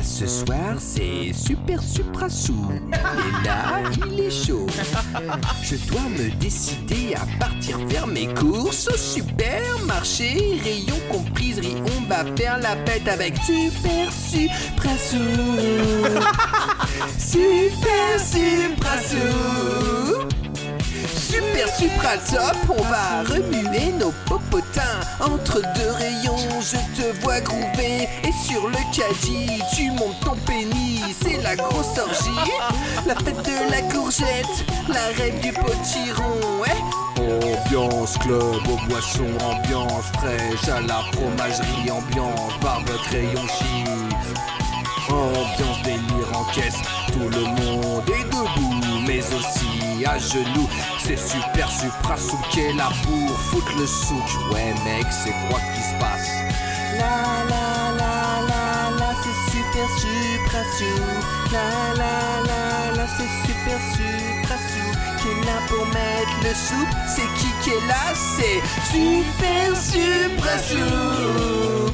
Ce soir c'est super supra sous. Et là il est chaud. Je dois me décider à partir faire mes courses au supermarché. Rayon compriserie, on va faire la fête avec super supra sous. Super supra sous. Super supra top, on va remuer nos popotins. Entre deux rayons, je te vois groover. Et sur le caddie, tu montes ton pénis. C'est la grosse orgie, la fête de la courgette, la rêve du potiron, ouais. Ambiance club aux boissons, ambiance fraîche à la fromagerie, ambiance barbe crayon chiffre. Ambiance délire en caisse, tout le monde est debout, mais aussi à genoux. C'est super supra souk qui est là pour foutre le souk. Ouais mec, c'est quoi qui se passe? La la la la la, c'est super supra souk. La la la la, c'est super supra souk qui est là pour mettre le souk. C'est qui est là? C'est super supra souk.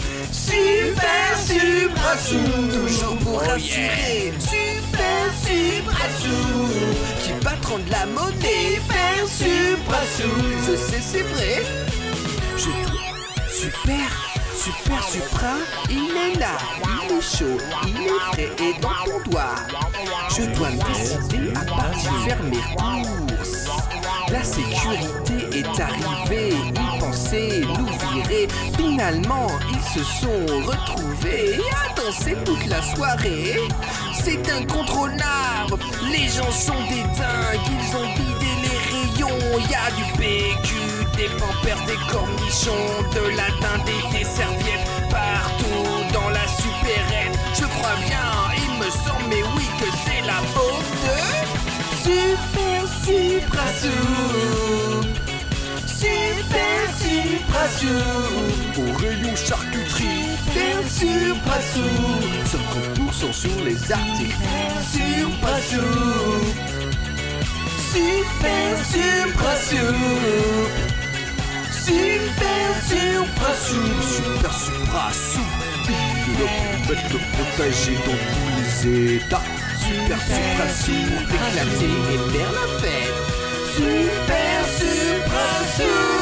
Super supra souk, toujours pour rassurer. Super supra souk, qui va te rendre la monnaie. Super supra souk, je sais c'est vrai. Je super supra, il est là, il est chaud, il est frais et dans ton doigt. Je dois me décider à partir faire mes courses. La sécurité est arrivée, ils pensaient nous virer. Finalement, ils se sont retrouvés à danser toute la soirée. C'est incontrôlable, les gens sont des dingues. Ils ont vidé les rayons, y a du PQ, des pampers, des cornichons, de la dinde et des serviettes partout dans la supérette. Je crois bien, il me semble, mais oui, que c'est la faute de Super supra souk. Super supra souk. Au rayon charcuterie, Super supra souk. 50% sur les articles Supra souk. Super supra souk. Super supra souk. Super supra souk. Le protéger dans tous les états. Super supra souk pour t'éclater et faire la fête. Super supra souk.